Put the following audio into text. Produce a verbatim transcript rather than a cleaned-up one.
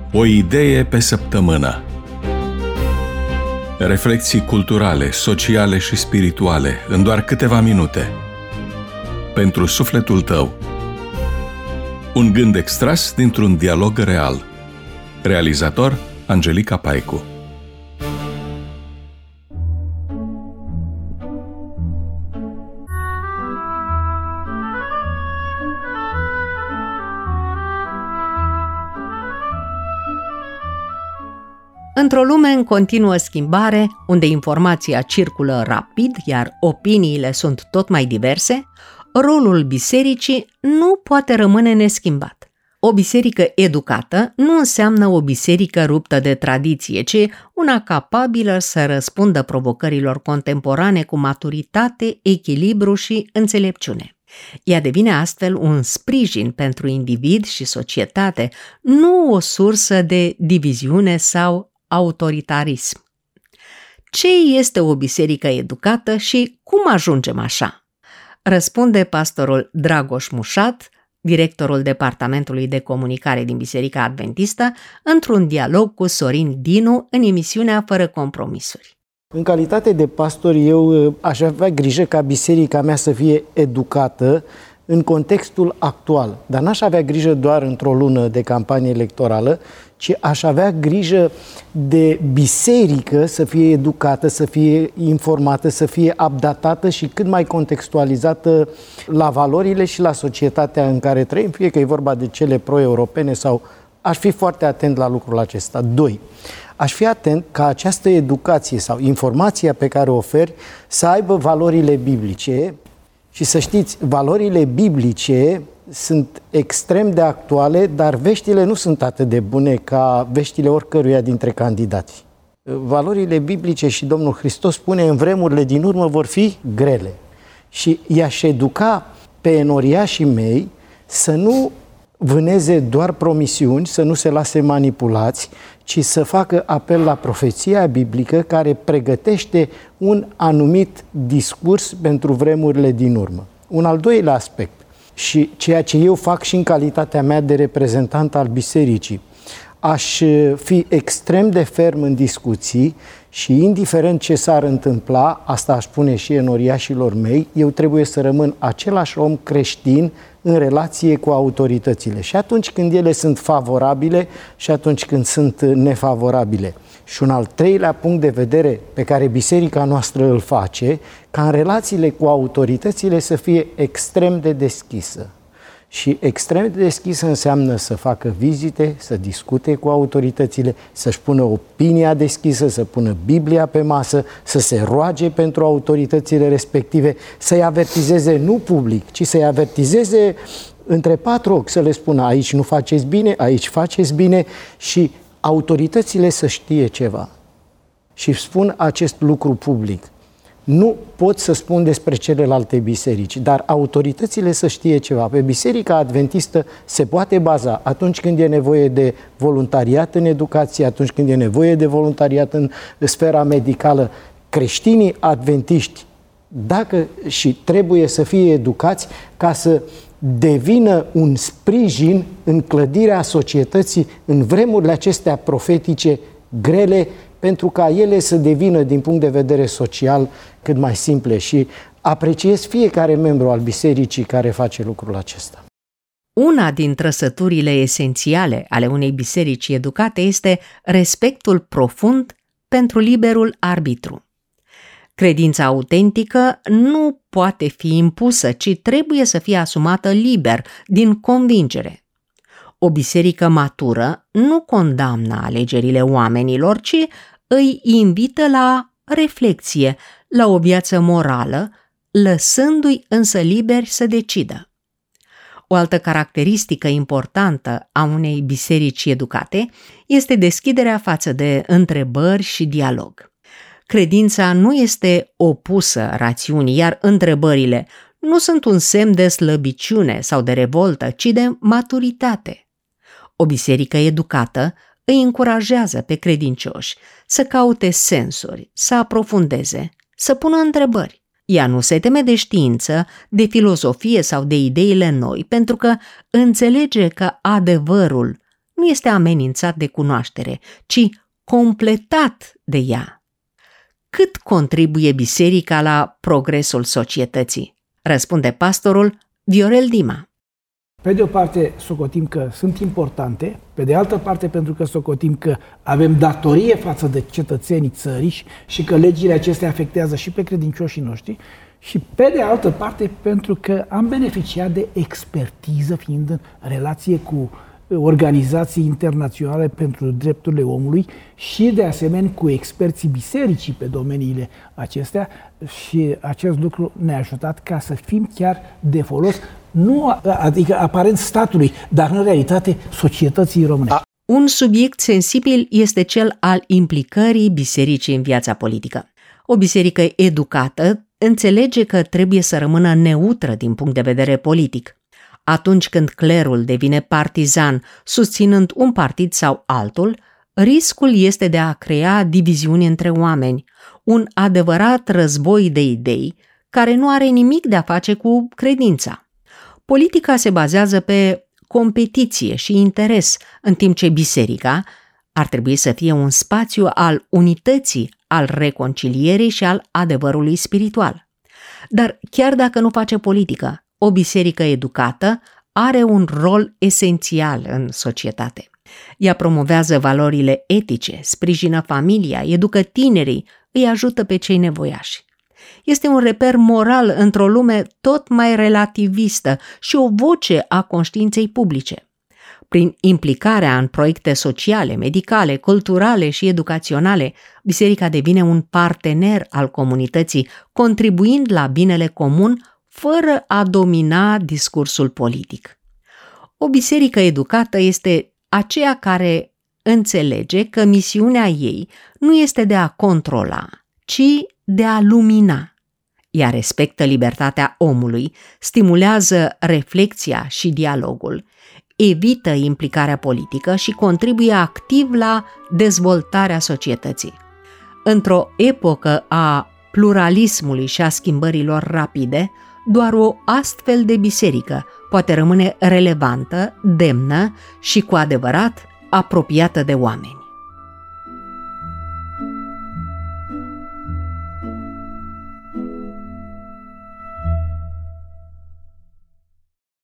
O idee pe săptămână. Reflexii culturale, sociale și spirituale în doar câteva minute. Pentru sufletul tău. Un gând extras dintr-un dialog real. Realizator Angelica Paicu. Într-o lume în continuă schimbare, unde informația circulă rapid, iar opiniile sunt tot mai diverse, rolul bisericii nu poate rămâne neschimbat. O biserică educată nu înseamnă o biserică ruptă de tradiție, ci una capabilă să răspundă provocărilor contemporane cu maturitate, echilibru și înțelepciune. Ea devine astfel un sprijin pentru individ și societate, nu o sursă de diviziune sau autoritarism. Ce este o biserică educată și cum ajungem așa? Răspunde pastorul Dragoș Mușat, directorul Departamentului de Comunicare din Biserica Adventistă, într-un dialog cu Sorin Dinu în emisiunea Fără Compromisuri. În calitate de pastor, eu aș avea grijă ca biserica mea să fie educată în contextul actual, dar n-aș avea grijă doar într-o lună de campanie electorală, ci aș avea grijă de biserică să fie educată, să fie informată, să fie updatată și cât mai contextualizată la valorile și la societatea în care trăim, fie că e vorba de cele pro-europene sau... Aș fi foarte atent la lucrul acesta. Doi, aș fi atent ca această educație sau informația pe care o oferi să aibă valorile biblice. Și să știți, valorile biblice sunt extrem de actuale, dar veștile nu sunt atât de bune ca veștile oricăruia dintre candidați. Valorile biblice, și Domnul Hristos spune, în vremurile din urmă vor fi grele. Și i-aș educa pe enoriașii mei să nu vâneze doar promisiuni, să nu se lase manipulați, ci să facă apel la profeția biblică care pregătește un anumit discurs pentru vremurile din urmă. Un al doilea aspect, și ceea ce eu fac și în calitatea mea de reprezentant al bisericii, aș fi extrem de ferm în discuții și indiferent ce s-ar întâmpla, asta aș spune și enoriașilor mei, eu trebuie să rămân același om creștin în relație cu autoritățile. Și atunci când ele sunt favorabile și atunci când sunt nefavorabile. Și un al treilea punct de vedere pe care biserica noastră îl face, ca în relațiile cu autoritățile să fie extrem de deschisă. Și extrem de deschisă înseamnă să facă vizite, să discute cu autoritățile, să-și pună opinia deschisă, să pună Biblia pe masă, să se roage pentru autoritățile respective, să-i avertizeze nu public, ci să-i avertizeze între patru ochi, să le spună aici nu faceți bine, aici faceți bine, și autoritățile să știe ceva. Și spun acest lucru public. Nu pot să spun despre celelalte biserici, dar autoritățile să știe ceva. Pe Biserica Adventistă se poate baza atunci când e nevoie de voluntariat în educație, atunci când e nevoie de voluntariat în sfera medicală. Creștinii adventiști, dacă și trebuie să fie educați ca să devină un sprijin în clădirea societății în vremurile acestea profetice grele, pentru ca ele să devină, din punct de vedere social, cât mai simple. Și apreciez fiecare membru al bisericii care face lucrul acesta. Una din trăsăturile esențiale ale unei biserici educate este respectul profund pentru liberul arbitru. Credința autentică nu poate fi impusă, ci trebuie să fie asumată liber, din convingere. O biserică matură nu condamnă alegerile oamenilor, ci îi invită la reflexie, la o viață morală, lăsându-i însă liberi să decidă. O altă caracteristică importantă a unei biserici educate este deschiderea față de întrebări și dialog. Credința nu este opusă rațiunii, iar întrebările nu sunt un semn de slăbiciune sau de revoltă, ci de maturitate. O biserică educată îi încurajează pe credincioși să caute sensuri, să aprofundeze, să pună întrebări. Ea nu se teme de știință, de filozofie sau de ideile noi, pentru că înțelege că adevărul nu este amenințat de cunoaștere, ci completat de ea. Cât contribuie biserica la progresul societății? Răspunde pastorul Viorel Dima. Pe de o parte, socotim că sunt importante, pe de altă parte, pentru că socotim că avem datorie față de cetățenii țării și că legile acestea afectează și pe credincioșii noștri, și pe de altă parte, pentru că am beneficiat de expertiză, fiind în relație cu organizații internaționale pentru drepturile omului și, de asemenea, cu experții bisericii pe domeniile acestea, și acest lucru ne-a ajutat ca să fim chiar de folos, nu adică aparent statului, dar în realitate societății românești. Un subiect sensibil este cel al implicării bisericii în viața politică. O biserică educată înțelege că trebuie să rămână neutră din punct de vedere politic. Atunci când clerul devine partizan, susținând un partid sau altul, riscul este de a crea diviziuni între oameni, un adevărat război de idei care nu are nimic de a face cu credința. Politica se bazează pe competiție și interes, în timp ce biserica ar trebui să fie un spațiu al unității, al reconcilierii și al adevărului spiritual. Dar chiar dacă nu face politică, o biserică educată are un rol esențial în societate. Ea promovează valorile etice, sprijină familia, educă tinerii, îi ajută pe cei nevoiași. Este un reper moral într-o lume tot mai relativistă și o voce a conștiinței publice. Prin implicarea în proiecte sociale, medicale, culturale și educaționale, biserica devine un partener al comunității, contribuind la binele comun fără a domina discursul politic. O biserică educată este aceea care înțelege că misiunea ei nu este de a controla, ci de a lumina. Ea respectă libertatea omului, stimulează reflexia și dialogul, evită implicarea politică și contribuie activ la dezvoltarea societății. Într-o epocă a pluralismului și a schimbărilor rapide, doar o astfel de biserică poate rămâne relevantă, demnă și cu adevărat apropiată de oameni.